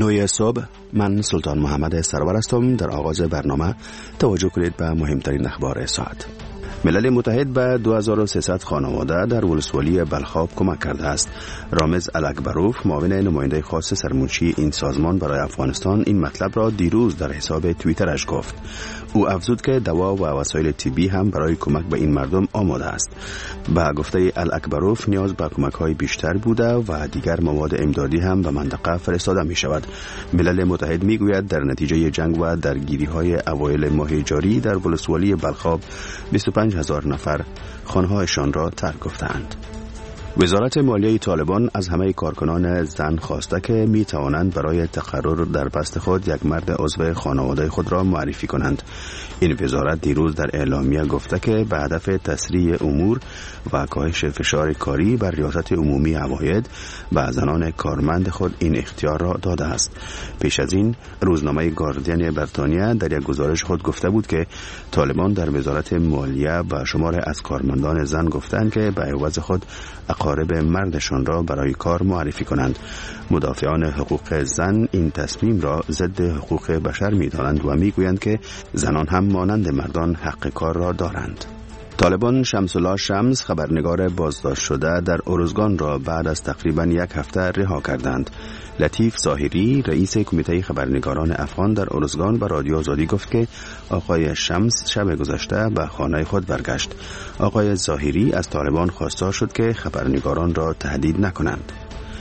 9 صبح، من سلطان محمد سرور هستم. در آغاز برنامه توجه کنید به مهمترین اخبار ساعت. ملل متحد به 2300 خانواده در ولسوالی بلخاب کمک کرده است. رامز الاکبروف، معاون نماینده خاص سرمنشی این سازمان برای افغانستان، این مطلب را دیروز در حساب توییترش گفت. او افزود که دوا و وسایل طبی هم برای کمک به این مردم آماده است. به گفته الاکبروف، نیاز به کمک‌های بیشتر بوده و دیگر مواد امدادی هم به منطقه فرستاده می شود. ملل متحد می گوید در نتیجه جنگ و درگیری‌های اوایل ماه جاری در ولسوالی بلخاب 25,000 نفر خانه‌هایشان را ترک گفتند. وزارت مالیه طالبان از همه کارکنان زن خواسته که می توانند برای تقرر در پست خود یک مرد عضو خانواده خود را معرفی کنند. این وزارت دیروز در اعلامیه گفته که به هدف تسریع امور و کاهش فشار کاری بر ریاست عمومی عواید به زنان کارمند خود این اختیار را داده است. پیش از این روزنامه گاردین بریتانیا در یک گزارش خود گفته بود که طالبان در وزارت مالیه به شمار از کارمندان زن گفتند که به عوض خود اقارب مردشان را برای کار معرفی کنند. مدافعان حقوق زن این تصمیم را ضد حقوق بشر می‌دانند و می‌گویند که زنان هم مانند مردان حق کار را دارند. طالبان شمس الله شمس، خبرنگار بازداشت شده در ارزگان، را بعد از تقریباً یک هفته رها کردند. لطیف ظاهری، رئیس کمیته خبرنگاران افغان در ارزگان، به رادیو آزادی گفت که آقای شمس شب گذشته به خانه خود برگشت. آقای ظاهری از طالبان خواستار شد که خبرنگاران را تهدید نکنند.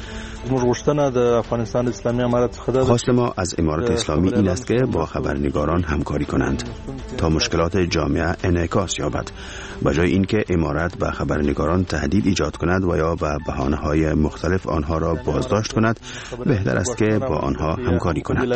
خواست ما از امارت اسلامی این است که با خبرنگاران همکاری کنند تا مشکلات جامعه انعکاس یابد، به جای اینکه امارت به خبرنگاران تهدید ایجاد کند و یا به بهانه‌های مختلف آنها را بازداشت کند. بهتر است که با آنها همکاری کند.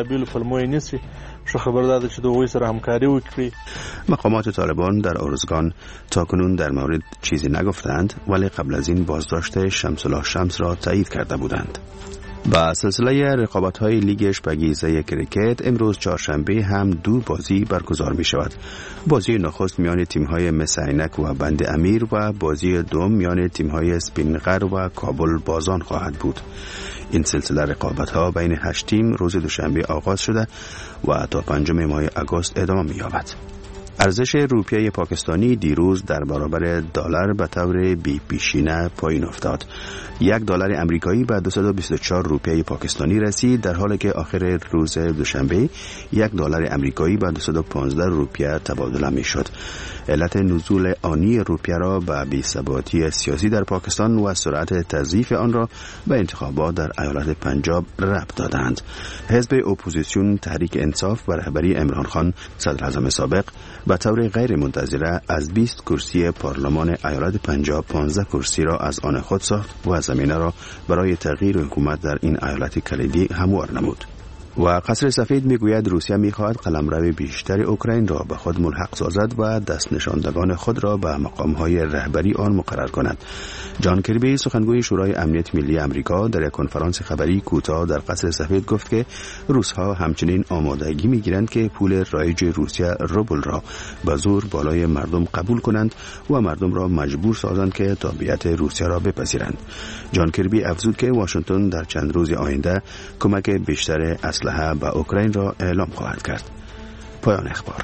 مقامات طالبان در ارزگان تاکنون در مورد چیزی نگفتند، ولی قبل از این بازداشت شمس الله شمس را تایید کرده بودند. با سلسله رقابت‌های لیگ اشپگیزه کرکت امروز چهارشنبه هم دو بازی برگزار می شود. بازی نخست میان تیم‌های مسعینک و بند امیر و بازی دوم میان تیم‌های سپینغر و کابل بازان خواهد بود. این سلسله رقابت‌ها بین 8 تیم روز دوشنبه آغاز شده و تا 5 ماه آگوست ادامه می‌یابد. ارزش روپیه پاکستانی دیروز در برابر دلار به طور بی پیشینه پایین افتاد. $1 امریکایی به 224 روپیه پاکستانی رسید، در حالی که آخر روز دوشنبه $1 امریکایی به 215 روپیه تبادله می شد. علت نزول آنی روپیه را به بی‌ثباتی سیاسی در پاکستان و سرعت تضعیف آن را به انتخابات در ایالت پنجاب ربط دادند. حزب اپوزیسیون تحریک انصاف و رهبری عمران خان، صدر اعظم سابق، به طور غیر منتظره از 20 کرسی پارلمان ایالت پنجاب 15 کرسی را از آن خود ساخت و زمینه را برای تغییر حکومت در این ایالت کلیدی هموار نمود. و قصر سفید میگوید روسیه میخواهد قلمرو بیشتر اوکراین را به خود ملحق سازد و دست نشاندگان خود را به مقامهای رهبری آن مقرر کند. جان کربی، سخنگوی شورای امنیت ملی آمریکا، در یک کنفرانس خبری کوتاه در قصر سفید گفت که روس‌ها همچنین آمادگی میگیرند که پول رایج روسیه روبل را به زور بالای مردم قبول کنند و مردم را مجبور سازند که تابعیت روسیه را بپذیرند. جان کربی افزود که واشنگتن در چند روز آینده کمک بیشتر اسلحه به اوکراین را اعلام خواهد کرد. پایان اخبار.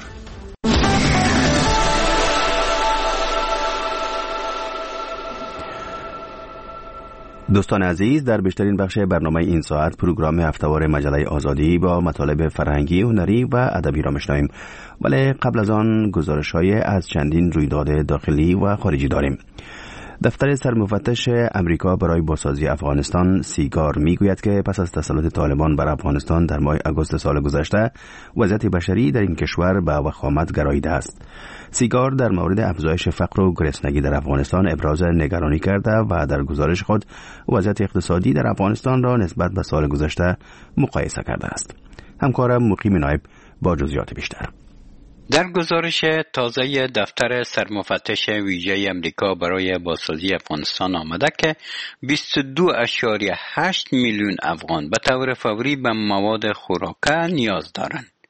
دوستان عزیز، در بیشترین بخش برنامه این ساعت پروگرام هفته‌وار مجله آزادی با مطالب فرهنگی، هنری و ادبی را میشنویم، ولی قبل از آن گزارش‌های از چندین رویداد داخلی و خارجی داریم. دفتر سرمفتش امریکا برای بازسازی افغانستان سیگار میگوید که پس از تسلط طالبان بر افغانستان در ماه آگوست سال گذشته، وضعیت بشری در این کشور به وخامت گراییده است. سیگار در مورد افزایش فقر و گرسنگی در افغانستان ابراز نگرانی کرده و در گزارش خود وضعیت اقتصادی در افغانستان را نسبت به سال گذشته مقایسه کرده است. همکارم مقیم نایب با جزئیات بیشتر. در گزارش تازه دفتر سرمفتش ویژه امریکا برای بازسازی افغانستان آمده که 22.8 میلیون افغان به طور فوری به مواد خوراکه نیاز دارند.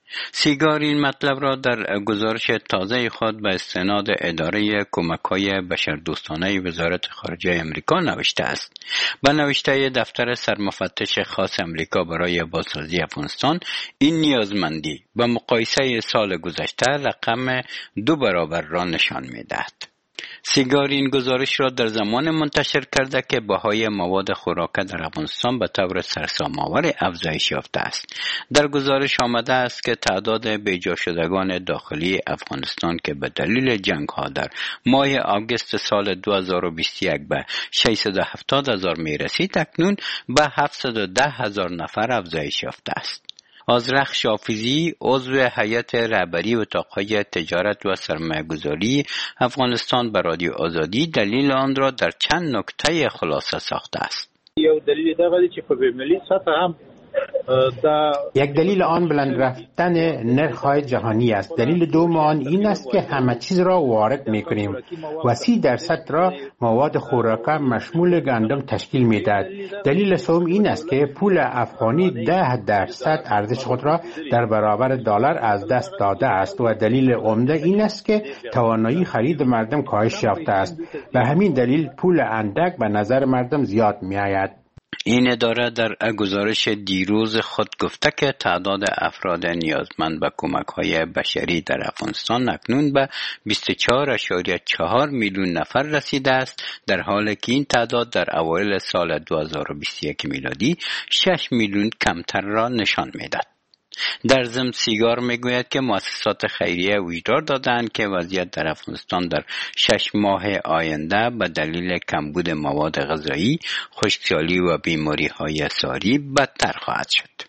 سیگار این مطلب را در گزارش تازه خود به استناد اداره کمک‌های بشردوستانه وزارت خارجه امریکا نوشته است. به نوشته دفتر سرمفتش خاص امریکا برای بازسازی افغانستان، این نیازمندی به مقایسه سال گذشته رقم 2 برابر را نشان می‌دهد. سیگار این گزارش را در زمان منتشر کرده که بهای مواد خوراکه در افغانستان به طور سرسام‌آور افزایش یافته است. در گزارش آمده است که تعداد بیجا شدگان داخلی افغانستان که به دلیل جنگ‌ها در ماه آگوست سال 2021 به 670,000 می‌رسید، اکنون به 710,000 نفر افزایش یافته است. آذرخ شافیزی، عضو هیئت رهبری اتاق‌های تجارت و سرمایه‌گذاری افغانستان به رادیو آزادی دلیل آن را در چند نکته خلاصه ساخته است. یو دلیل دغه چې په ملي سطح هم یک دلیل آن بلند رفتن نرخ‌های جهانی است. دلیل دوم آن این است که همه چیز را وارد می‌کنیم و 30% را مواد خوراکه مشمول گندم تشکیل می‌دهد. دلیل سوم این است که پول افغانی 10% ارزش خود را در برابر دلار از دست داده است و دلیل عمده این است که توانایی خرید مردم کاهش یافته است. به همین دلیل پول اندک به نظر مردم زیاد می‌آید. این اداره در گزارش دیروز خود گفته که تعداد افراد نیازمند به کمک‌های بشری در افغانستان اکنون به 24.4 میلیون نفر رسیده است، در حالی که این تعداد در اوایل سال 2021 میلادی 6 میلیون کمتر را نشان می‌دهد. در ضمن سیگار میگوید که مؤسسات خیریه هشدار دادند که وضعیت در افغانستان در 6 ماه آینده به دلیل کمبود مواد غذایی، خشکسالی و بیماری‌های ساری بدتر خواهد شد.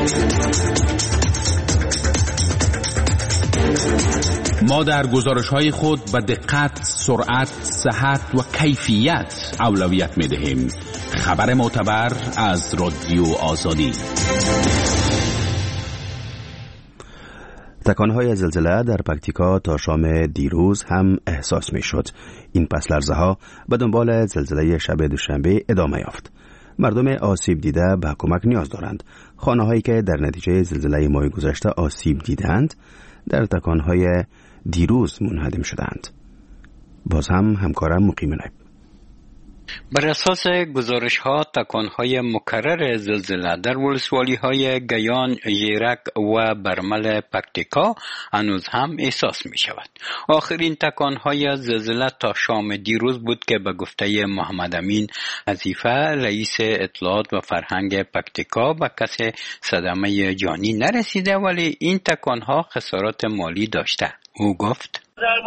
ما در گزارش‌های خود به دقت، سرعت، صحت و کیفیت اولویت می‌دهیم. خبر معتبر از رادیو آزادی. تکانهای زلزله در پکتیکا تا شام دیروز هم احساس می شد. این پس لرزه ها به دنبال زلزله شب دوشنبه ادامه یافت. مردم آسیب دیده به کمک نیاز دارند. خانه هایی که در نتیجه زلزله ماه گذشته آسیب دیدند در تکانهای دیروز منهدم شدند. باز هم همکارم مقیم نایب. بر اساس گزارش‌ها تکان‌های مکرر زلزله در ولسوالی‌های گیان، ژیرک و برمل پکتیکا هنوز هم احساس می‌شود. آخرین تکان‌های زلزله تا شام دیروز بود که به گفته محمد امین حذیفه، رئیس اطلاعات و فرهنگ پکتیکا، به کسی صدمه جانی نرسیده، ولی این تکان‌ها خسارات مالی داشته. او گفت: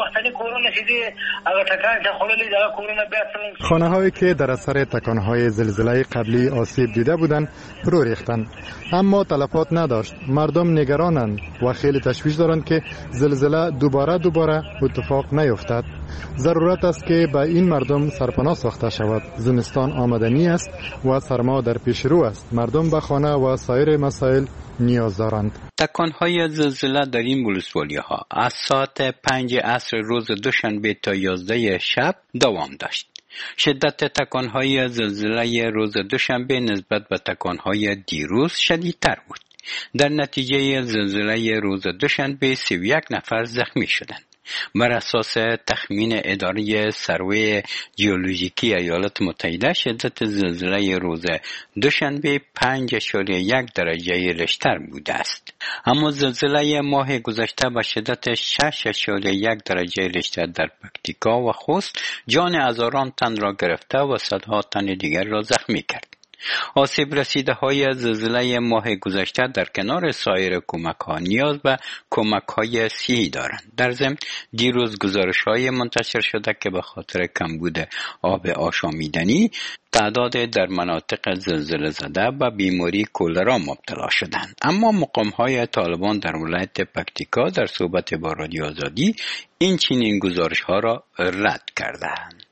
خانه هایی که در اثر تکانهای زلزله قبلی آسیب دیده بودند فرو ریختند، اما تلفات نداشت. مردم نگرانند و خیلی تشویش دارند که زلزله دوباره اتفاق نیفتد. ضرورت است که به این مردم سرپناه ساخته شود. زمستان آمدنی است و سرما در پیش رو است. مردم به خانه و سایر مسائل نیاز دارند. تکانهای زلزله در این ولسوالی‌ها از ساعت 5 عصر روز دوشنبه تا 11 شب دوام داشت. شدت تکانهای زلزله روز دوشنبه نسبت به تکانهای دیروز شدیدتر بود. در نتیجه زلزله روز دوشنبه 31 نفر زخمی شدند. بر اساس تخمین اداره سروی ژئولوژیکی ایالات متحده، شدت زلزله روز دوشنبه 5.1 درجه ریشتر بوده است. اما زلزله ماه گذشته با شدت 6.1 درجه ریشتر در پکتیکا و خوست جان هزاران تن را گرفته و صدها تن دیگر را زخمی کرد. آسیب رسیده های زلزله ماه گذشته در کنار سایر کمک ها نیاز به کمک های صحی دارند. در ضمن دیروز گزارش های منتشر شده که به خاطر کمبود آب آشامیدنی تعداد در مناطق زلزله زده به بیماری کولرا مبتلا شدند. اما مقام های طالبان در ولایت پکتیکا در صحبت با رادیو آزادی این چنین گزارش ها را رد کردند.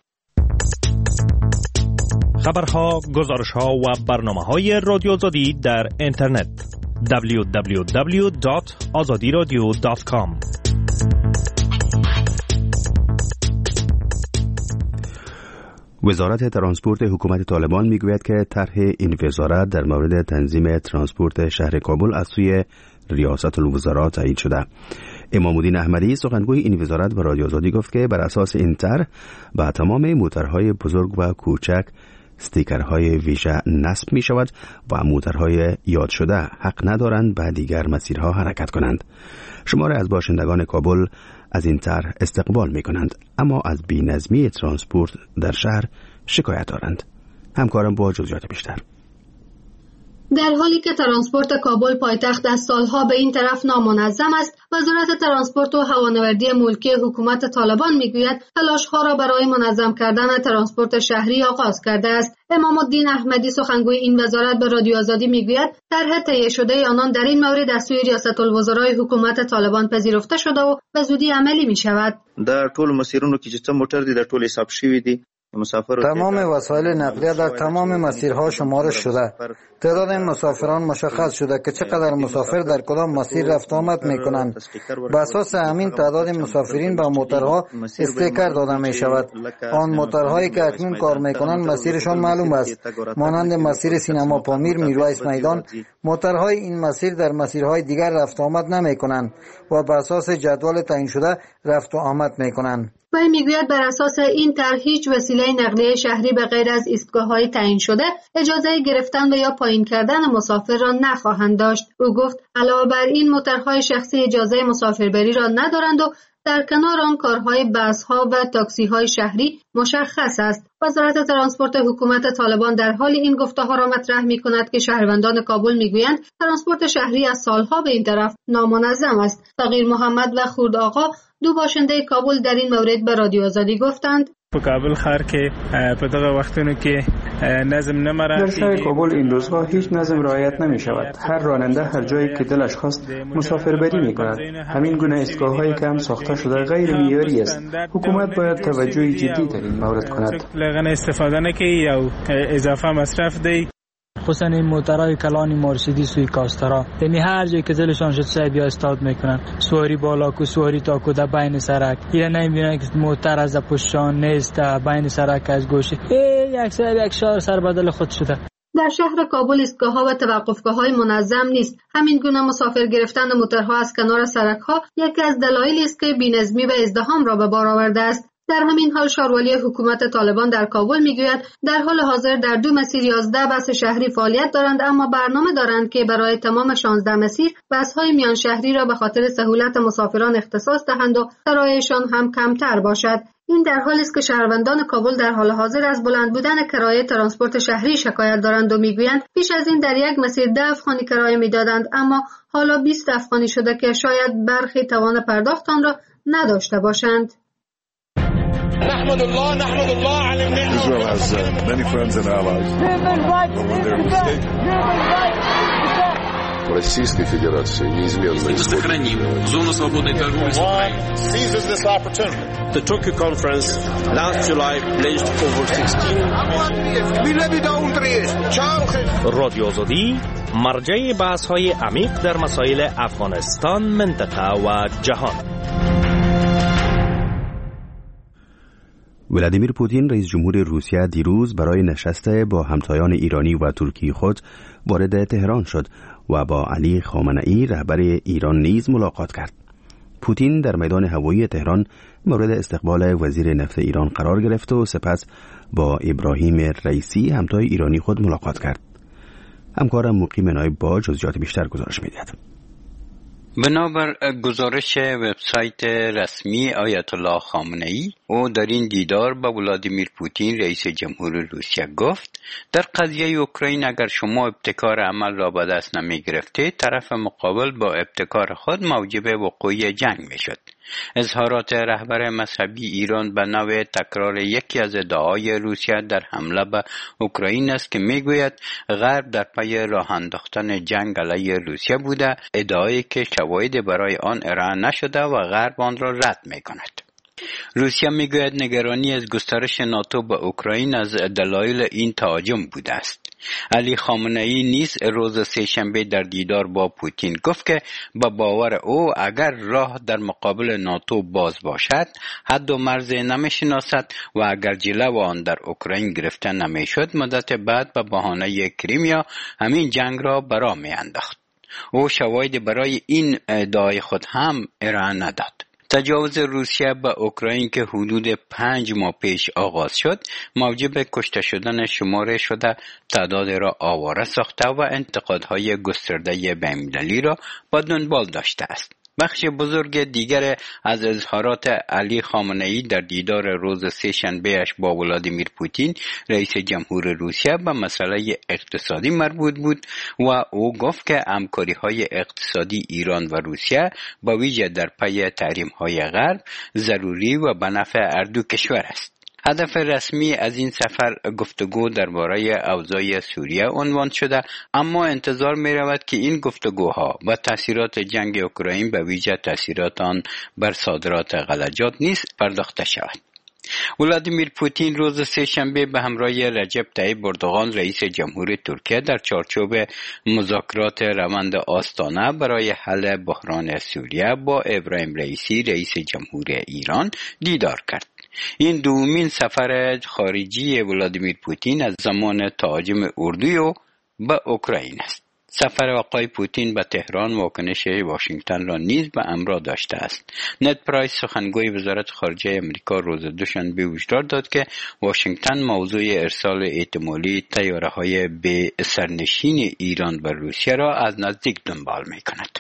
خبرها، گزارشها و برنامه‌های رادیو آزادی در اینترنت www.azadiradio.com. وزارت ترانسپورت حکومت طالبان میگوید که طرح این وزارت در مورد تنظیم ترانسپورت شهر کابل از سوی ریاست الوزراء تایید شده. امامالدین احمدی سخنگوی این وزارت به رادیو آزادی گفت که بر اساس این طرح به تمام موترهای بزرگ و کوچک استیکرهای ویژه نصب می شود و موترهای یاد شده حق ندارند به دیگر مسیرها حرکت کنند. شماره از باشندگان کابل از این طرح استقبال می کنند، اما از بی‌نظمی ترانسپورت در شهر شکایت دارند. همکارم با جزئیات بیشتر. در حالی که ترانسپورت کابل پایتخت از سالها به این طرف نامنظم است، وزارت ترانسپورت و هوانوردی ملکی حکومت طالبان میگوید تلاش‌ها را برای منظم کردن ترانسپورت شهری آغاز کرده است. امامالدین احمدی سخنگوی این وزارت به رادیو آزادی میگوید طرح تهیه شده آنان در این مورد از سوی ریاست الوزرای حکومت طالبان پذیرفته شده و به زودی عملی می شود. در ټول مسیرونو کې چې څه موټر دي در ټول حساب شوی دي. تمام وسایل نقلیه در تمام مسیرها شمارش شده. تعداد مسافران مشخص شده که چقدر مسافر در کدام مسیر رفت آمد میکنند. بر اساس همین تعداد مسافرین به موترها استیکر داده می شود. آن موترهایی که اکنون کار میکنند مسیرشان معلوم است. مانند مسیر سینما پامیر میرویس میدان، موترهای این مسیر در مسیرهای دیگر رفت آمد نمی کنند و بر اساس جدول تعیین شده رفت و آمد میکنند. وی میگوید بر اساس این طرح هیچ وسیله نقلیه شهری به غیر از ایستگاه‌های تعیین شده اجازه گرفتن و یا پایین کردن مسافر را نخواهند داشت. او گفت علاوه بر این موترهای شخصی اجازه مسافربری را ندارند و در کنار آن کارهای بس‌ها و تاکسی‌های شهری مشخص است. وزارت ترانسپورت حکومت طالبان در حال این گفته‌ها را مطرح می‌کند که شهروندان کابل می‌گویند ترانسپورت شهری از سالها به این طرف نامنظم است. فقیر محمد و خورد آقا دو باشنده کابل در این مورد به رادیو آزادی گفتند په کابل ښار کې په دغه وختونو کې نظم نه مراعات در شهر کابل این روزها هیچ نظم رعایت نمی شود. هر راننده هر جایی که دلش خواست مسافربری می کند. همین گونه ایستگاه‌هایی که هم ساخته شده غیر معیاری است. حکومت باید توجه جدی در این مورد کند. لغن استفاده نکنی یا اضافه مصرف دی. خصوصا این موترهای کلانی مرسیدس و کاسترا، یعنی هر جایی که دلشان شد سعی بیا استاد میکنن، سواری بالا کو سواری تا کو در بین سرک، یا نمیبینن که موتر از پشتشان نیست بین سرک از گوشه یک شهر سر بدل خود شده. در شهر کابل ایستگاه‌ها و توقفگاه‌های منظم نیست. همین گونه مسافر گرفتن موترها از کنار سرک‌ها یکی از دلایلی است که بی‌نظمی و ازدحام را به بار آورده است. در همین حال شاروالی حکومت طالبان در کابل میگوید در حال حاضر در 2 مسیر 11 بس شهری فعالیت دارند، اما برنامه دارند که برای تمام 16 مسیر بس‌های میان شهری را به خاطر سهولت مسافران اختصاص دهند و کرایه‌شان هم کمتر باشد. این در حالی است که شهروندان کابل در حال حاضر از بلند بودن کرایه ترانسپورت شهری شکایت دارند و میگویند پیش از این در یک مسیر 10 افغانی کرایه میدادند، اما حالا 20 افغانی شده که شاید برخی توان پرداخت آن را نداشته باشند. نحمد الله على النعمة. Israel has many friends and allies. But when they're mistaken. Российской Федерации неизменно сохраним зону свободной торговли с Украиной. Seizes this opportunity. The Tokyo conference last July pledged over 16. رادیو آزادی مرجع بحث‌های عمیق در مسائل افغانستان، منطقه و جهان. ولادیمیر پوتین رئیس جمهور روسیه دیروز برای نشست با همتایان ایرانی و ترکی خود وارد تهران شد و با علی خامنه‌ای رهبر ایران نیز ملاقات کرد. پوتین در میدان هوایی تهران مورد استقبال وزیر نفت ایران قرار گرفت و سپس با ابراهیم رئیسی همتای ایرانی خود ملاقات کرد. همکارم مقیم نایب با جزئیات بیشتر گزارش می‌دهد. بنابر گزارش وبسایت رسمی آیت الله خامنه‌ای، او در این دیدار با ولادیمیر پوتین رئیس جمهور روسیه گفت در قضیه اوکراین اگر شما ابتکار عمل را به دست نمی گرفتید، طرف مقابل با ابتکار خود موجب وقوع جنگ می شد. اظهارات رهبر مذهبی ایران به نوع تکرار یکی از ادعاهای روسیه در حمله به اوکراین است که میگوید غرب در پی راه انداختن جنگ علیه روسیه بوده، ادعایی که شواهدی برای آن ارائه نشده و غرب آن را رد میکند. روسیه میگوید نگرانی از گسترش ناتو به اوکراین از دلایل این تهاجم بوده است. علی خامنه‌ای نیز روز سه‌شنبه در دیدار با پوتین گفت که با باور او اگر راه در مقابل ناتو باز باشد، حد و مرز نمی‌شناسد و اگر جلو آن در اوکراین گرفته نمی‌شد، مدت بعد به بهانه کریمیا همین جنگ را برا می‌انداخت. او شواهد برای این ادعای خود هم ارائه نداد. تجاوز روسیه به اوکراین که حدود 5 ماه پیش آغاز شد، موجب کشته شدن شماره شده تعداد را آواره ساخته و انتقادهای گسترده بین‌المللی را با دنبال داشته است. بخش بزرگ دیگر از اظهارات علی خامنه‌ای در دیدار روز سه‌شنبه‌اش با ولادیمیر پوتین رئیس جمهور روسیه به مسئله اقتصادی مربوط بود و او گفت که همکاری‌های اقتصادی ایران و روسیه با ویژه در پی تحریم‌های غرب ضروری و به نفع هر دو کشور است. هدف رسمی از این سفر گفتگو درباره اوضاع سوریه عنوان شده، اما انتظار می رود که این گفتگوها با تاثیرات جنگ اوکراین به ویژه تاثیرات آن بر صادرات غلجات نیز پرداخته شود. ولادیمیر پوتین روز سه‌شنبه به همراه رجب طیب اردوغان رئیس جمهور ترکیه در چارچوب مذاکرات روند آستانه برای حل بحران سوریه با ابراهیم رئیسی رئیس جمهور ایران دیدار کرد. این دومین سفر خارجی ولادیمیر پوتین از زمان تهاجم اردوی او به اوکراین است. سفر آقای پوتین به تهران واکنش واشنگتن را نیز به همراه داشته است. نت پرایس سخنگوی وزارت خارجه آمریکا روز دوشنبه هشدار داد که واشنگتن موضوع ارسال احتمالی طیاره‌های به سرنشین ایران و روسیه را از نزدیک دنبال می‌کند.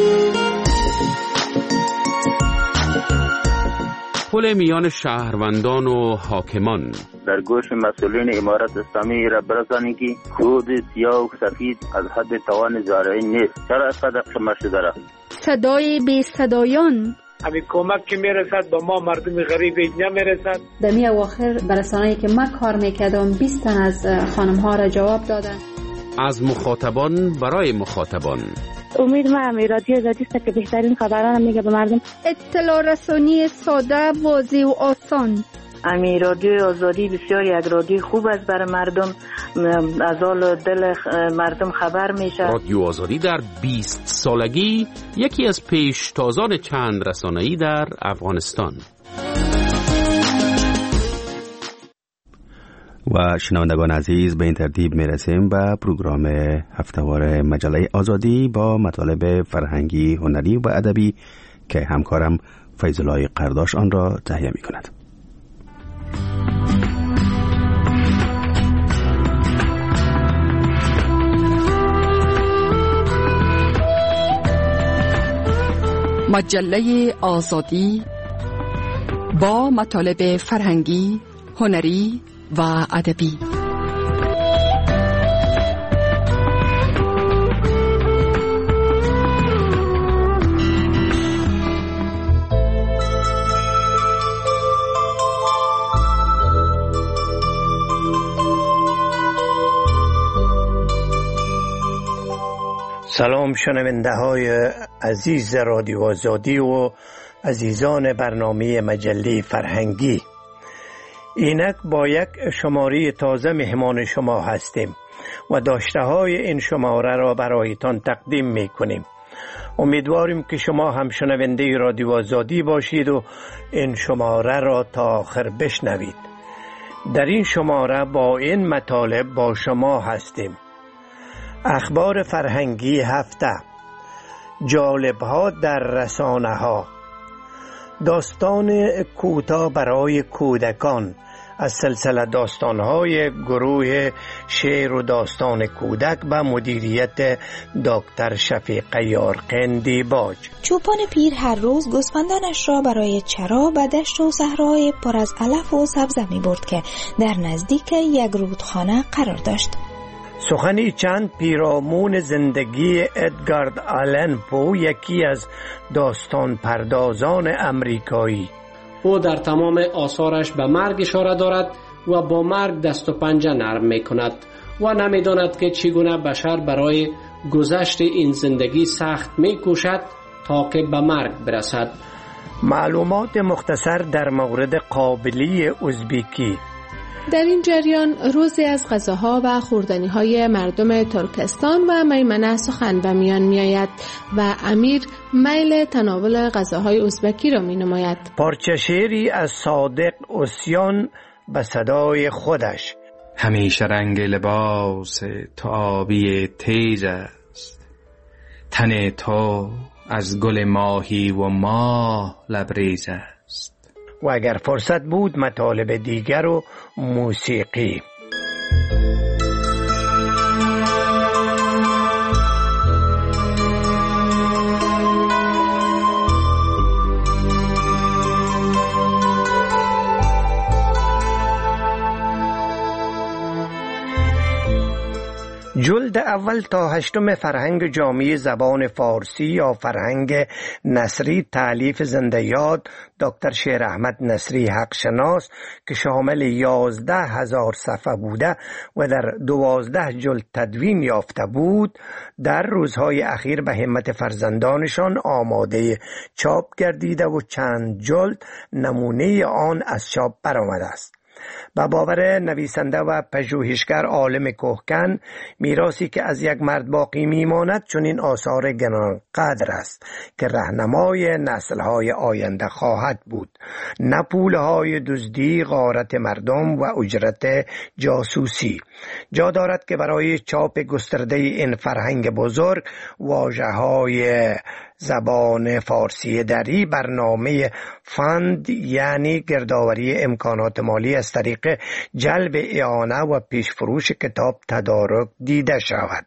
پل میان شهروندان و حاکمان در گوش مسئولین امارت اسلامی را برسانی که خود سیاه و سفید از حد توان زارعی نیست. چرا اینقدر خمه شده را؟ صدای بی صدایان همین کمک که میرسد با ما مردم غریب نمیرسد. در می اواخر برسانه‌ای که من کار میکردم 20 تن از خانم ها را جواب دادن. از مخاطبان برای مخاطبان. امید من رادیو آزادی است که بهترین خبران میگه به مردم. اطلاع رسانی ساده، واضح و آسان. امی رادیو آزادی بسیار یک رادیو خوب است برای مردم، از حال دل مردم خبر میشه. رادیو آزادی در 20 سالگی یکی از پیشتازان چند رسانه‌ای در افغانستان. و شنوندگان عزیز، به این ترتیب میرسیم به پروگرام هفتهوار مجله آزادی با مطالب فرهنگی، هنری و ادبی که همکارم فیض‌الله قرداش آن را تهیه می کند. مجله آزادی با مطالب فرهنگی، هنری و ادبی. سلام شنونده های عزیز رادیو آزادی و عزیزان برنامه مجله فرهنگی. اینک با یک شماره تازه مهمان شما هستیم و داشته های این شماره را برایتان تقدیم می کنیم. امیدواریم که شما هم شنونده رادیو آزادی باشید و این شماره را تا آخر بشنوید. در این شماره با این مطالب با شما هستیم: اخبار فرهنگی هفته، جالب‌ها در رسانه‌ها، داستان کوتاه برای کودکان از سلسله داستان‌های گروه شعر و داستان کودک به مدیریت دکتر شفیق یارقندی باج. چوپان پیر هر روز گوسفندانش را برای چرا به دشت و صحرای پر از علف و سبزه می برد که در نزدیک یک رودخانه قرار داشت. سخنی چند پیرامون زندگی ادگار آلن پو، یکی از داستان پردازان امریکایی. او در تمام آثارش به مرگ اشاره دارد و با مرگ دست و پنجه نرم می کند و نمی داند که چگونه بشر برای گذشت این زندگی سخت می کوشد تا که به مرگ برسد. معلومات مختصر در مورد قابلی ازبکی. در این جریان روزی از غذاها و خوردنی‌های مردم ترکستان و میمنه سخن به میان می‌آید و امیر میل تناول غذاهای ازبکی را می‌نماید. پارچه شعری از صادق اوسیان به صدای خودش. همیشه رنگ لباس تو آبی تیز است، تن تو از گل ماهی و ماه لبریز است. و اگر فرصت بود مطالب دیگر و موسیقی. جلد اول تا 8 فرهنگ جامعه زبان فارسی یا فرهنگ نثری تالیف زنده یاد دکتر شیر احمد نصری حق شناس که شامل 11,000 صفحه بوده و در 12 جلد تدوین یافته بود، در روزهای اخیر به همت فرزندانشان آماده چاپ گردیده و چند جلد نمونه آن از چاپ برآمده است. با باور نویسنده و پژوهشگر عالم کهکن، میراثی که از یک مرد باقی میماند چون این آثار گرانقدر است که راهنمای نسل‌های آینده خواهد بود، نه پولهای دزدی، غارت مردم و اجرت جاسوسی. جا دارد که برای چاپ گسترده این فرهنگ بزرگ واژه‌های زبان فارسی دری برنامه فند یعنی گردآوری امکانات مالی از طریق جلب اعانه و پیشفروش کتاب تدارک دیده شود.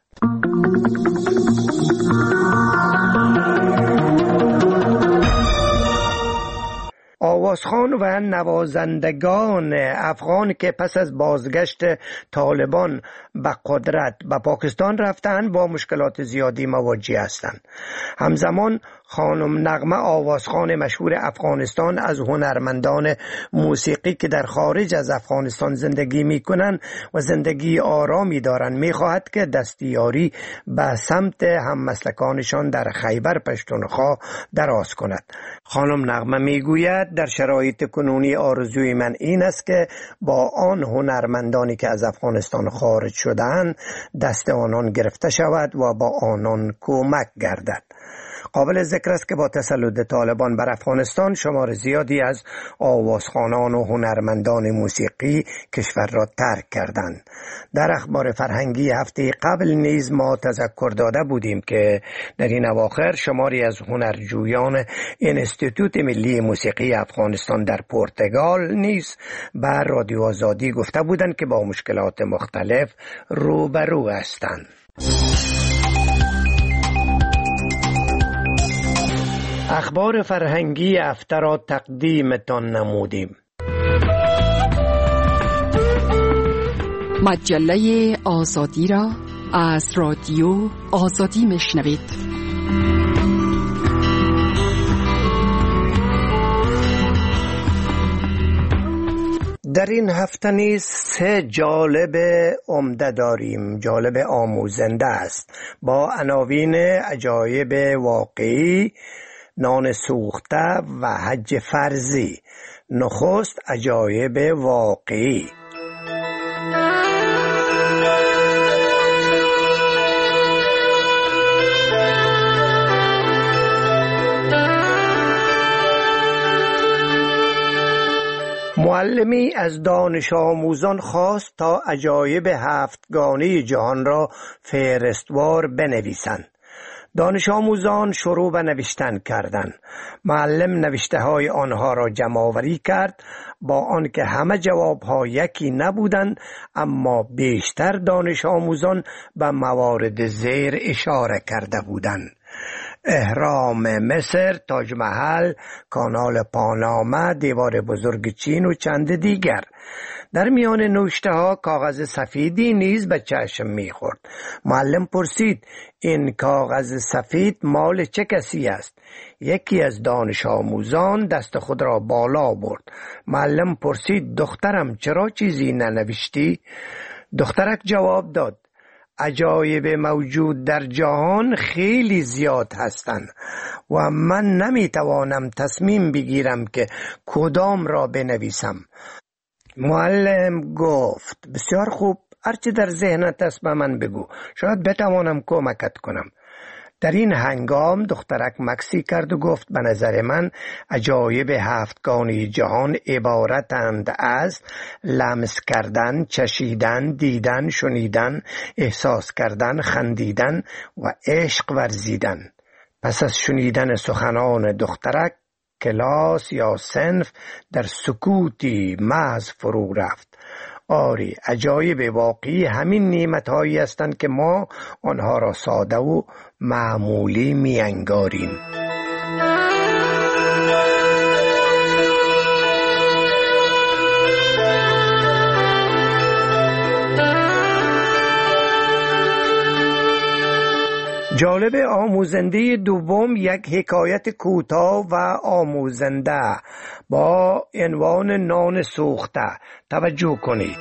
آوازخوان و نوازندگان افغان که پس از بازگشت طالبان به قدرت به پاکستان رفتند با مشکلات زیادی مواجه هستند. همزمان خانم نغمه آوازخوان مشهور افغانستان از هنرمندان موسیقی که در خارج از افغانستان زندگی می‌کنند و زندگی آرامی دارند می‌خواهد که دستیاری به سمت هممسلکانشان در خیبر پشتونخوا دراز کند. خانم نغمه میگوید در شرایط کنونی آرزوی من این است که با آن هنرمندانی که از افغانستان خارج شدند دست آنان گرفته شود و با آنان کمک گردد. قابل ذکر است که با تسلط طالبان بر افغانستان شمار زیادی از آوازخوانان و هنرمندان موسیقی کشور را ترک کردند. در اخبار فرهنگی هفته قبل نیز ما تذکر داده بودیم که در این اواخر شماری از هنرجویان انستیتوت ملی موسیقی افغانستان در پرتغال نیز بر رادیو آزادی گفته بودند که با مشکلات مختلف روبرو هستند. اخبار فرهنگی هفته را تقدیمتان نمودیم. مجله آزادی را از رادیو آزادی میشنوید. در این هفته نیز 3 جالب عمده داریم. جالب آموزنده است با عناوین عجایب واقعی، نان سوخته و حج فرضی. نخست عجایب واقعی. معلمی از دانش آموزان خواست تا عجایب 7گانه جهان را فهرستوار بنویسند. دانش آموزان شروع به نوشتن کردند. معلم نوشته های آنها را جمع آوری کرد، با آنکه همه جواب ها یکی نبودند، اما بیشتر دانش آموزان به موارد زیر اشاره کرده بودند: اهرام مصر، تاج محل، کانال پاناما، دیوار بزرگ چین و چند دیگر. در میان نوشته ها کاغذ سفیدی نیز به چشم میخورد. معلم پرسید: این کاغذ سفید مال چه کسی است؟ یکی از دانش آموزان دست خود را بالا برد. معلم پرسید: دخترم چرا چیزی ننوشتی؟ دخترک جواب داد: عجایب موجود در جهان خیلی زیاد هستند و من نمیتوانم تصمیم بگیرم که کدام را بنویسم. معلم گفت: بسیار خوب، هرچی در ذهنت است به من بگو، شاید بتوانم کمکت کنم. در این هنگام دخترک مکسی کرد و گفت به نظر من عجایب هفتگانی جهان عبارتند از لمس کردن، چشیدن، دیدن، شنیدن، احساس کردن، خندیدن و عشق ورزیدن. پس از شنیدن سخنان دخترک کلاس یا صنف در سکوتی محض فرو رفت. آری، عجایب واقعی همین نعمت‌هایی هستند که ما آنها را ساده و معمولی می‌انگاریم. جالب آموزنده دوم یک حکایت کوتاه و آموزنده با عنوان نان سوخته. توجه کنید.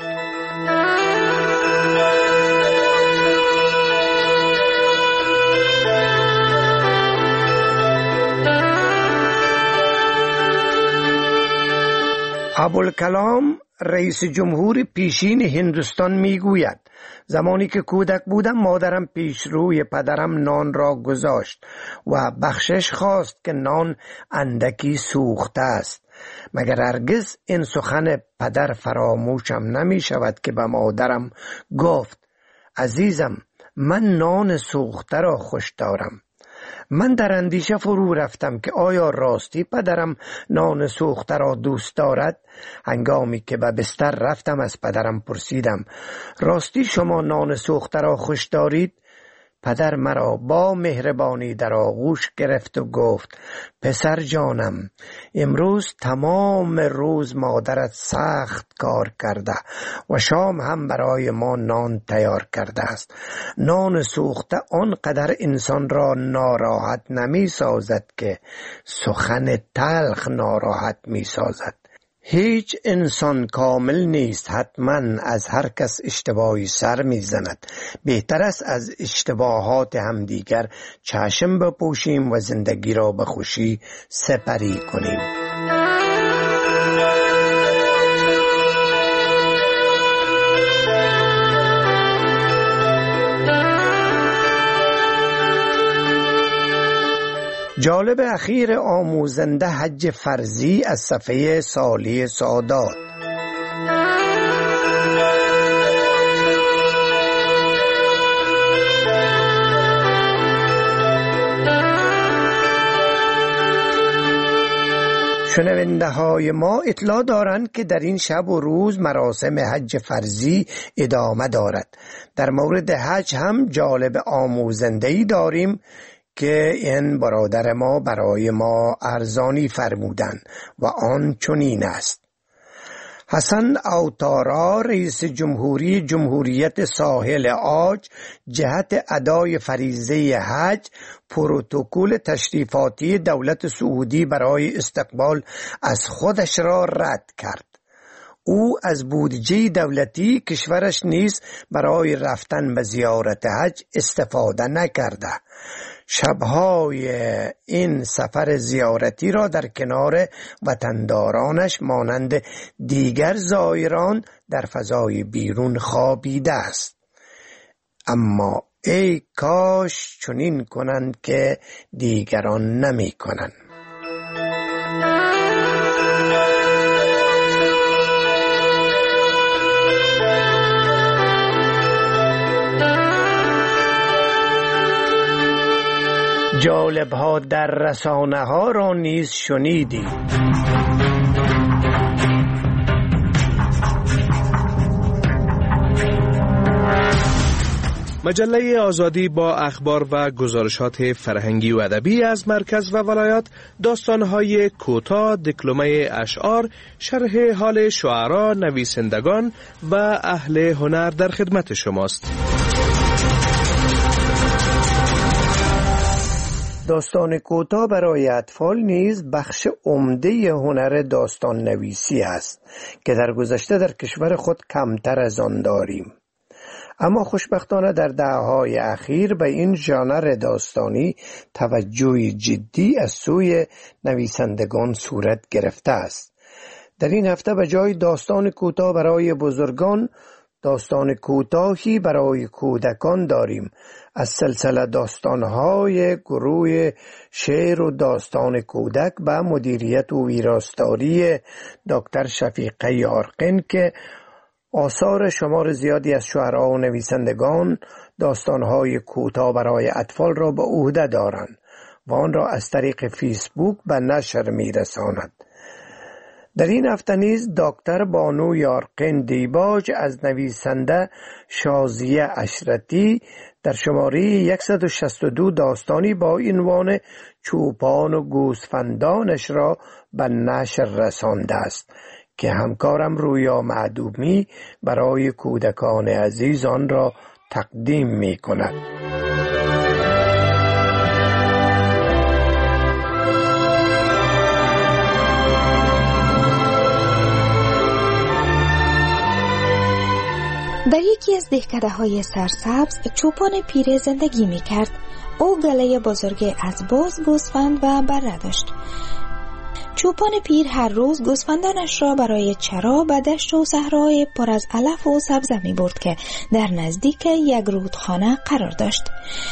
ابوالکلام رئیس جمهور پیشین هندوستان میگوید زمانی که کودک بودم مادرم پیش روی پدرم نان را گذاشت و بخشش خواست که نان اندکی سوخته است. مگر هرگز این سخن پدر فراموشم نمی شود که به مادرم گفت عزیزم من نان سوخته را خوش دارم. من در اندیشه فرو رفتم که آیا راستی پدرم نان سوخته را دوست دارد؟ هنگامی که به بستر رفتم از پدرم پرسیدم راستی شما نان سوخته را خوش دارید؟ پدر مرا با مهربانی در آغوش گرفت و گفت پسر جانم امروز تمام روز مادرت سخت کار کرده و شام هم برای ما نان تیار کرده است. نان سوخته آنقدر انسان را ناراحت نمی سازد که سخن تلخ ناراحت می سازد. هیچ انسان کامل نیست، حتما از هر کس اشتباهی سر میزند. بهتر است از اشتباهات همدیگر چشم بپوشیم و زندگی را به خوشی سپری کنیم. جالب اخیر آموزنده حج فرضی از صفحه سالی سادات. شنونده های ما اطلاع دارند که در این شب و روز مراسم حج فرضی ادامه دارد. در مورد حج هم جالب آموزنده‌ای داریم که این برادر ما برای ما ارزانی فرمودن و آن چنین است. حسن اوتارا رئیس جمهوری جمهوریت ساحل عاج جهت ادای فریضه حج پروتکل تشریفاتی دولت سعودی برای استقبال از خودش را رد کرد. او از بودجه دولتی کشورش نیز برای رفتن به زیارت حج استفاده نکرده. شبهای این سفر زیارتی را در کنار وطندارانش مانند دیگر زائران در فضای بیرون خوابیده است. اما ای کاش چنین کنند که دیگران نمی کنند. جالب ها در رسانه ها را نیز شنیدی. مجله آزادی با اخبار و گزارشات فرهنگی و ادبی از مرکز و ولایات، داستان‌های کوتاه، دکلمه اشعار، شرح حال شعرا، نویسندگان و اهل هنر در خدمت شماست. داستان کوتاه برای اطفال نیز بخش عمده هنر داستان نویسی است که در گذشته در کشور خود کمتر از آن داریم. اما خوشبختانه در دهه‌های اخیر به این ژانر داستانی توجهی جدی از سوی نویسندگان صورت گرفته است. در این هفته به جای داستان کوتاه برای بزرگان، داستان کوتاهی برای کودکان داریم از سلسله داستانهای گروه شعر و داستان کودک به مدیریت و ویراستاری دکتر شفیقه یارقین که آثار شمار زیادی از شعرا و نویسندگان داستانهای کوتاه برای اطفال را به عهده دارند و آن را از طریق فیسبوک به نشر می‌رساند. در این هفته نیز دکتر بانو یارقین دیباج از نویسنده شازیه اشرتی در شماره 162 داستانی با عنوان چوپان و گوسفندانش را به نشر رسانده است که همکارم رویا معدومی برای کودکان عزیز آن را تقدیم می کند. در یکی از دهکده‌های سرسبز چوپان پیر زندگی می کرد. او گله بزرگ از باز، گوسفند و بره داشت. چوپان پیر هر روز گوسفندانش را برای چرا به دشت و صحرای پر از علف و سبزه می برد که در نزدیک یک رودخانه قرار داشت.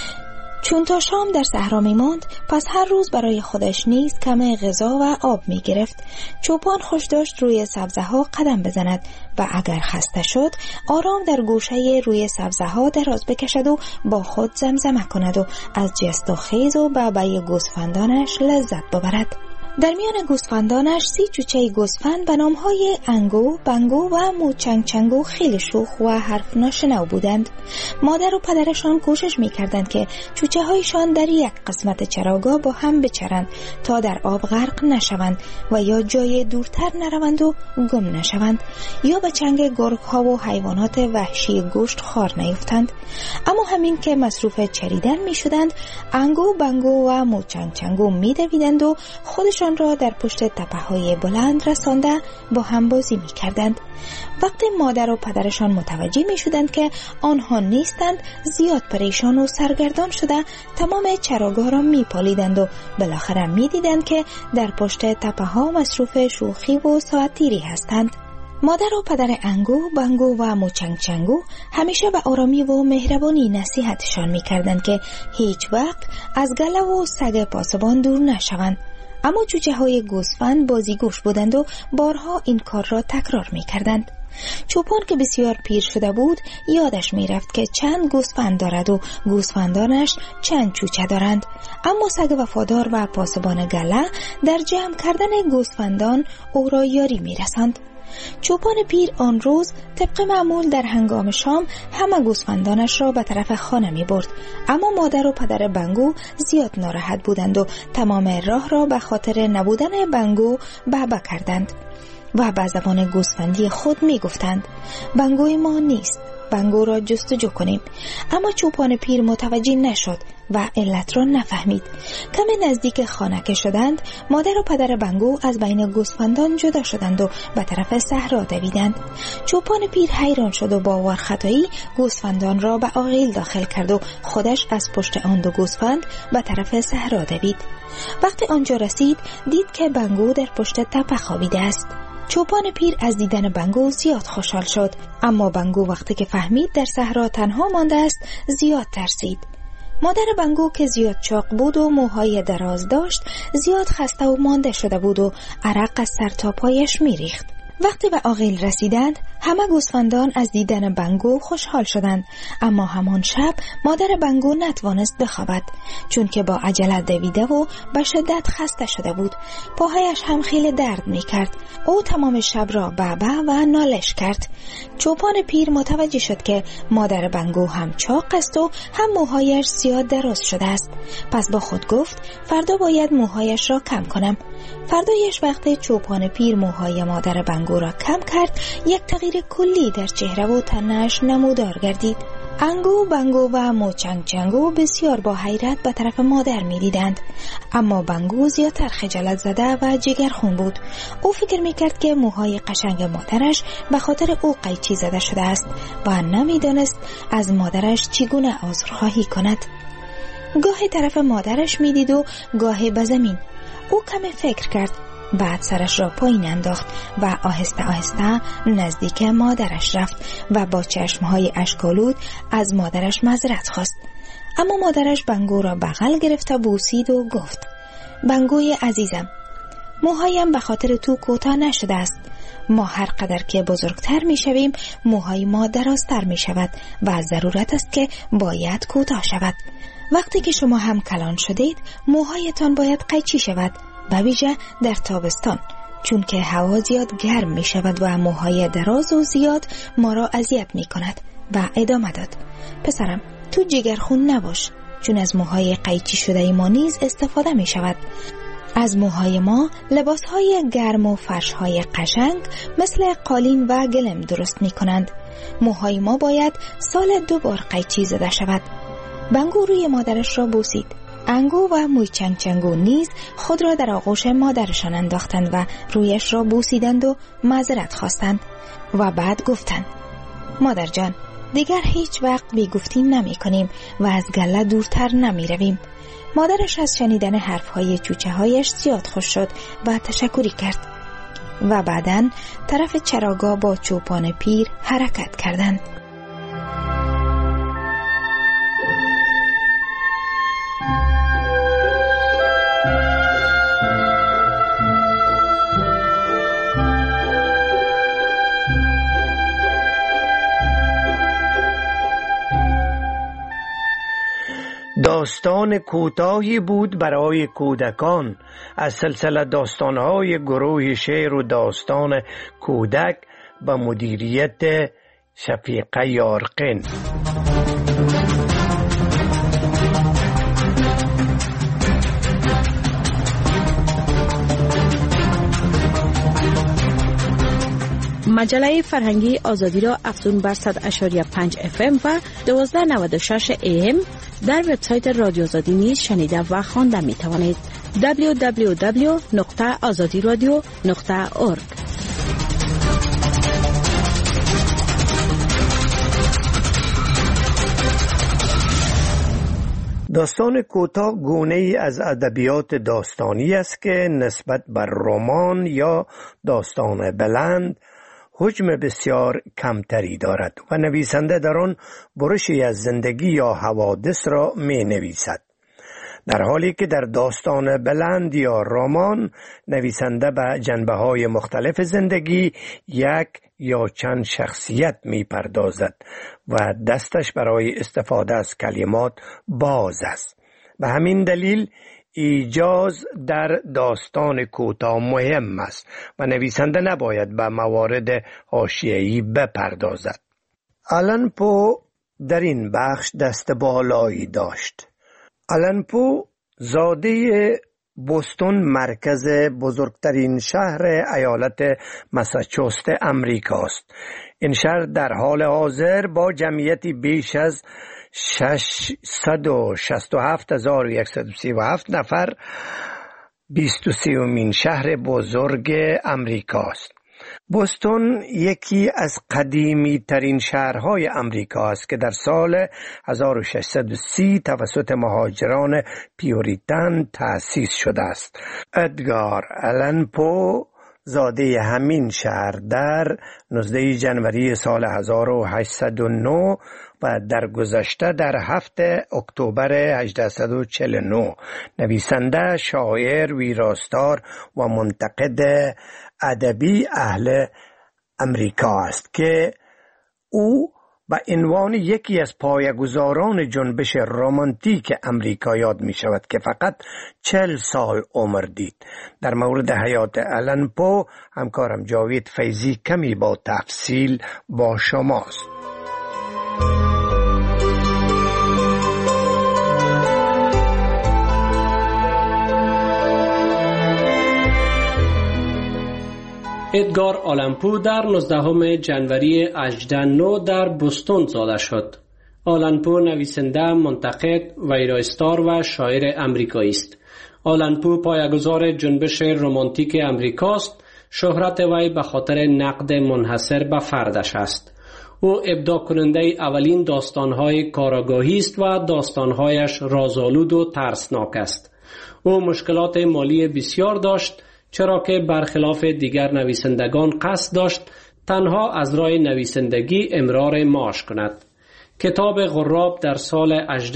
چون تا شام در صحرا می ماند، پس هر روز برای خودش نیز کم غذا و آب می گرفت. چوپان خوش داشت روی سبزه ها قدم بزند و اگر خسته شد آرام در گوشه روی سبزه ها دراز بکشد و با خود زمزمه کند و از جست و خیز و بابای گوسفندانش لذت ببرد. در میان گوسفندانش 30 چوچه گوسفند به نامهای انگو، بنگو و موچنگچنگو خیلی شوخ و حرف ناشنو بودند. مادر و پدرشان کوشش می‌کردند که چوچه هایشان در یک قسمت چراگاه با هم بچرند تا در آب غرق نشوند و یا جای دورتر نروند و گم نشوند یا به چنگ گرگ‌ها و حیوانات وحشی گوشت خوار نیفتند. اما همین که مصروف چریدن می‌شدند، انگو، بنگو و موچنگچنگو می‌دویدند و خودشان را در پشت تپه‌های بلند رسانده با هم بازی می‌کردند. وقتی مادر و پدرشان متوجه می‌شدند که آنها نیستند، زیاد پریشان و سرگردان شده تمام چراگاه را می‌پالیدند و بالاخره می‌دیدند که در پشت تپه‌ها مصروف شوخی و ساعت‌تیری هستند. مادر و پدر انگو، بنگو و موچنگچنگو همیشه به آرامی و مهربانی نصیحتشان می‌کردند که هیچ وقت از گله و سگ پاسبان دور نشوند. اما چوچه های گوسفند بازیگوش بودند و بارها این کار را تکرار می کردند. چوپان که بسیار پیر شده بود یادش می رفت که چند گوسفند دارد و گوسفندانش چند چوچه دارند. اما سگ وفادار و پاسبان گله در جمع کردن گوسفندان او را یاری می رسند. چوپان پیر آن روز طبق معمول در هنگام شام همه گوسفندانش را به طرف خانه می برد. اما مادر و پدر بنگو زیاد ناراحت بودند و تمام راه را به خاطر نبودن بنگو بابا کردند و به زبان گوسفندی خود می گفتند بنگوی ما نیست، بنگو را جستجو کنیم. اما چوپان پیر متوجه نشد و علت را نفهمید. کمی نزدیک خانه که شدند، مادر و پدر بنگو از بین گوسفندان جدا شدند و به طرف صحرا دویدند. چوپان پیر حیران شد و با ورختایی گوسفندان را به آغیل داخل کرد و خودش از پشت آن دو گوسفند به طرف صحرا دوید. وقتی آنجا رسید، دید که بنگو در پشت تپه خوابیده است. چوپان پیر از دیدن بنگو زیاد خوشحال شد، اما بنگو وقتی که فهمید در صحرا تنها مانده است زیاد ترسید. مادر بنگو که زیاد چاق بود و موهای دراز داشت زیاد خسته و مانده شده بود و عرق از سر تا پایش میریخت. وقتی به آغیل رسیدند همه گوسفندان از دیدن بنگو خوشحال شدند، اما همان شب مادر بنگو نتوانست بخوابد چون که با عجله دویده و به شدت خسته شده بود. پاهایش هم خیلی درد میکرد. او تمام شب را بابا و نالش کرد. چوپان پیر متوجه شد که مادر بنگو هم چاق است و هم موهایش زیاد دراز شده است. پس با خود گفت فردا باید موهایش را کم کنم. فردایش وقتی چوپان پیر موهای مادر بنگو را کم کرد، یک تغییر کلی در چهره و تنش نمودار گردید. انگو، بنگو و موچنگچنگو بسیار با حیرت به طرف مادر می دیدند. اما بنگو زیادتر خجالت زده و جگرخون بود. او فکر می کرد که موهای قشنگ مادرش به خاطر او قیچی زده شده است و نمی دانست از مادرش چگونه عذرخواهی کند. گاهی طرف مادرش می دید و گاهی به زمین. او کمی فکر کرد. بعد سرش را پایین انداخت و آهسته آهسته نزدیک مادرش رفت و با چشمهای اشک‌آلود از مادرش معذرت خواست. اما مادرش بنگو را بغل گرفته بوسید و گفت: بنگوی عزیزم، موهایم به خاطر تو کوتاه نشده است. ما هر قدر که بزرگتر می شویم موهای ما درازتر می شود و ضرورت است که باید کوتاه شود. وقتی که شما هم کلان شدید موهایتان باید قیچی شود، به ویژه در تابستان، چون که هوا زیاد گرم می شود و موهای دراز و زیاد ما را اذیت می کند. و ادامه داد: پسرم، تو جگرخون نباش، چون از موهای قیچی شده ما نیز استفاده می شود. از موهای ما لباسهای گرم و فرشهای قشنگ مثل قالین و گلم درست می کنند. موهای ما باید سال 2 بار قیچی زده شود. بنگو روی مادرش را بوسید. انگو و موی چنگ چنگو نیز خود را در آغوش مادرشان انداختند و رویش را بوسیدند و معذرت خواستند و بعد گفتند: مادر جان، دیگر هیچ وقت بیگفتیم نمی کنیم و از گله دورتر نمی رویم. مادرش از شنیدن حرفهای چوچه هایش زیاد خوش شد و تشکری کرد و بعداً طرف چراگاه با چوپان پیر حرکت کردند. داستان کوتاهی بود برای کودکان از سلسله داستانهای گروه شعر و داستان کودک به مدیریت شفیقه یارقین. مجله فرهنگی آزادی را افزون بر 100.5 FM و 1296 AM در وبسایت رادیو آزادی نیز شنیده و خوانده می توانید. www.azadiradio.org. داستان کوتاه گونه‌ای از ادبیات داستانی است که نسبت بر رمان یا داستان بلند حجم بسیار کمتری دارد و نویسنده در آن برشی از زندگی یا حوادث را می نویسد، در حالی که در داستان بلند یا رمان نویسنده به جنبه‌های مختلف زندگی یک یا چند شخصیت می پردازد و دستش برای استفاده از کلمات باز است. به همین دلیل ایجاز در داستان کوتاه مهم است و نویسنده نباید به موارد حاشیه‌ای بپردازد. آلن پو در این بخش دست بالایی داشت. آلن پو زاده بوستون، مرکز بزرگترین شهر ایالت ماساچوست امریکا است. این شهر در حال حاضر با جمعیتی بیش از 667,137 نفر 23مین شهر بزرگ امریکا است. بوستون یکی از قدیمی ترین شهرهای امریکا است که در سال 1630 توسط مهاجران پیوریتن تأسیس شده است. ادگار آلن پو زاده همین شهر در 19 ژانویه سال 1809 و در گذشته در 7 اکتبر 1849 نویسنده، شاعر، ویراستار و منتقد ادبی اهل امریکا است که او به عنوان یکی از پایه‌گذاران جنبش رمانتیک امریکا یاد می شود که فقط 40 سال عمر دید. در مورد حیات آلن پو همکارم جاوید فیضی کمی با تفصیل با شماست. ادگار آلن پو در 19 ژانویه 1809 در بوستون زاده شد. آلن پو نویسنده، منتقد، ویراستار و شاعر امریکایی است. آلن پو پایه‌گذار جنبش رمانتیک امریکاست. شهرت وی به خاطر نقد منحصر به فردش است. او ابداع کننده اولین داستان‌های کاراگاهی است و داستان‌هایش رازآلود و ترسناک است. او مشکلات مالی بسیار داشت چرا که برخلاف دیگر نویسندگان قصد داشت تنها از راه نویسندگی امرار معاش کند. کتاب غراب در سال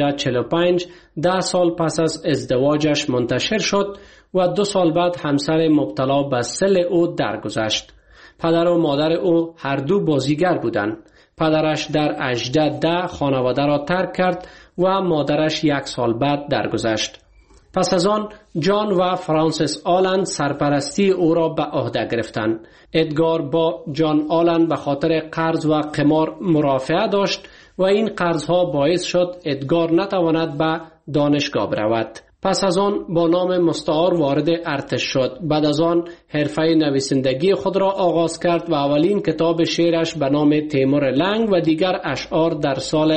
1845 10 سال پس از ازدواجش منتشر شد و 2 سال بعد همسر مبتلا به سل او درگذشت. پدر و مادر او هر دو بازیگر بودند. پدرش در 1810 خانواده را ترک کرد و مادرش 1 سال بعد درگذشت. پس از آن جان و فرانسیس آلن سرپرستی او را به عهده گرفتند. ادگار با جان آلن به خاطر قرض و قمار مرافعه داشت و این قرضها باعث شد ادگار نتواند به دانشگاه برود. پس از آن با نام مستعار وارد ارتش شد. بعد از آن حرفه نویسندگی خود را آغاز کرد و اولین کتاب شعرش به نام تیمور لنگ و دیگر اشعار در سال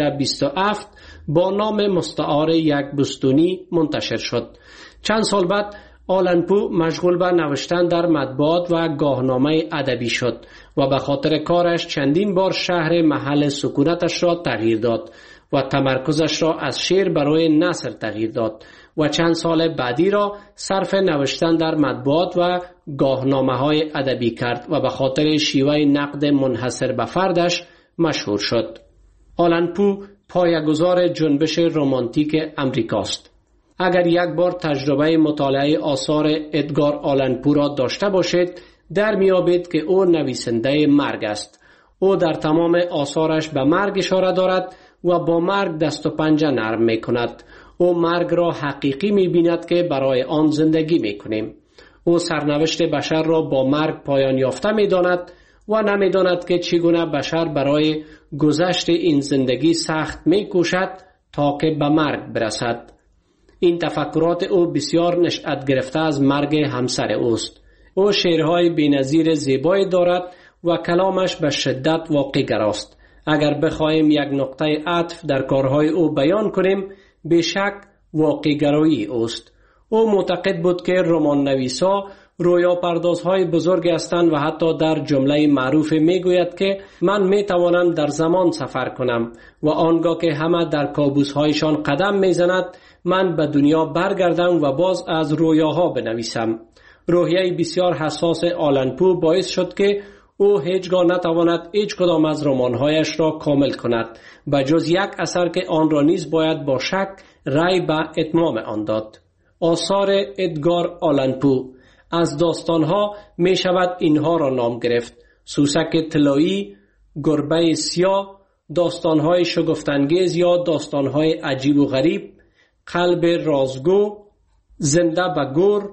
1827 با نام مستعار یک بستونی منتشر شد. چند سال بعد آلن پو مشغول به نوشتن در مطبوعات و گاهنامه ادبی شد و به خاطر کارش چندین بار شهر محل سکونتش را تغییر داد و تمرکزش را از شعر برای نثر تغییر داد و چند سال بعدی را صرف نوشتن در مطبوعات و گاهنامه‌های ادبی کرد و به خاطر شیوه نقد منحصر به فردش مشهور شد. آلن پو پایه‌گذار جنبش رمانتیک امریکاست. اگر یک بار تجربه مطالعه آثار ادگار آلن پو را داشته باشید، در میابید که او نویسنده مرگ است. او در تمام آثارش به مرگ اشاره دارد و با مرگ دست و پنجه نرم می کند. او مرگ را حقیقی می بیند که برای آن زندگی می کنیم. او سرنوشت بشر را با مرگ پایان یافته می داند و نمی داند که چگونه بشر برای گذشت این زندگی سخت می کوشد تا که به مرگ برسد. این تفکرات او بسیار نشأت گرفته از مرگ همسر اوست. او شعرهای بی‌نظیر زیبایی دارد و کلامش به شدت واقع‌گراست. اگر بخواهیم یک نقطه عطف در کارهای او بیان کنیم، بیشک واقع‌گرایی اوست. او معتقد بود که رمان نویسا رویا پردازهای بزرگ هستند و حتی در جمله معروف میگوید که من میتوانم در زمان سفر کنم و آنگاه که همه در کابوسهایشان قدم میزند من به دنیا برگردم و باز از رویاها بنویسم. روحیه بسیار حساس آلن پو باعث شد که او هیچگاه نتواند هیچ کدام از رمانهایش را کامل کند به جز یک اثر که آن را نیز باید با شک رأی به اتمام آن داد. آثار ادگار آلن پو. از داستانها می شود اینها را نام گرفت: سوسک طلایی، گربه سیاه، داستانهای شگفت‌انگیز یا داستانهای عجیب و غریب، قلب رازگو، زنده به گور،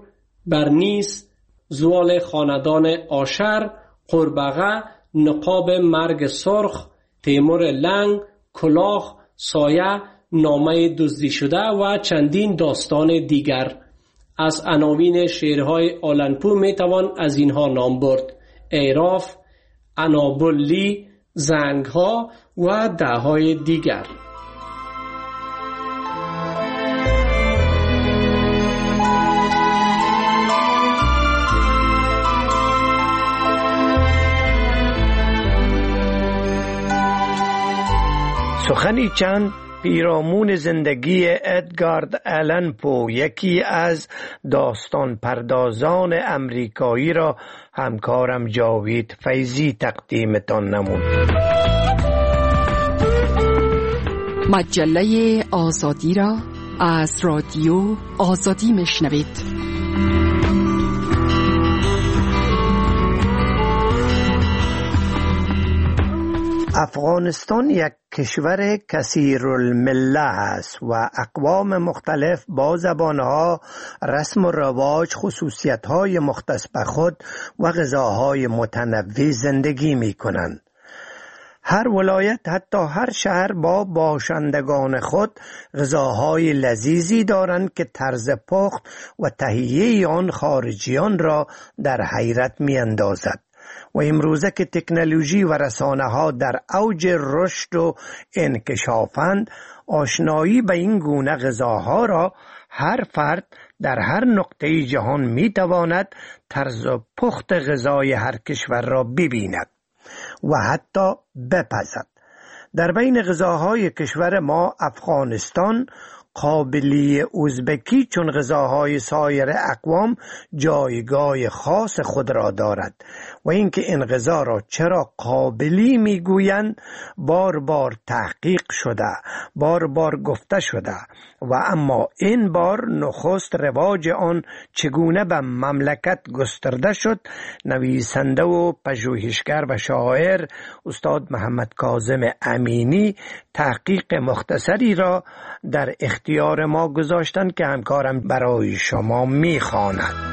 برنیس، زوال خاندان آشر، قربغه، نقاب مرگ سرخ، تیمور لنگ، کلاه، سایه، نامه دزدی شده و چندین داستان دیگر. از عناوین شعرهای آلن پو می توان از اینها نام برد: ایراف، انابلی، زنگها و دههای دیگر. سخنی چند پیرامون زندگی ادگار آلن پو، یکی از داستان پردازان امریکایی را همکارم جاوید فیضی تقدیمتان نمود. مجله آزادی را از رادیو آزادی میشنوید. افغانستان یک کشور کثیرالمله است و اقوام مختلف با زبانها، رسم و رواج، خصوصیت‌های مختص به خود و غذاهای متنوع زندگی می‌کنند. هر ولایت، حتی هر شهر با باشندگان خود غذاهای لذیذی دارند که طرز پخت و تهیه آن خارجیان را در حیرت می‌اندازد. و امروزه که تکنولوژی و رسانه ها در اوج رشد و انکشافند، آشنایی به این گونه غذاها را هر فرد در هر نقطه جهان می تواند طرز پخت غذای هر کشور را ببیند و حتی بپزد. در بین غذاهای کشور ما افغانستان قابلی ازبکی چون غذاهای سایر اقوام جایگاه خاص خود را دارد و اینکه این غذا را چرا قابلی میگویند بار بار تحقیق شده، بار بار گفته شده و اما این بار نخست رواج آن چگونه به مملکت گسترده شد نویسنده و پژوهشگر و شاعر استاد محمد کاظم امینی تحقیق مختصری را در اختیار ما گذاشتند که همکارم برای شما میخواند.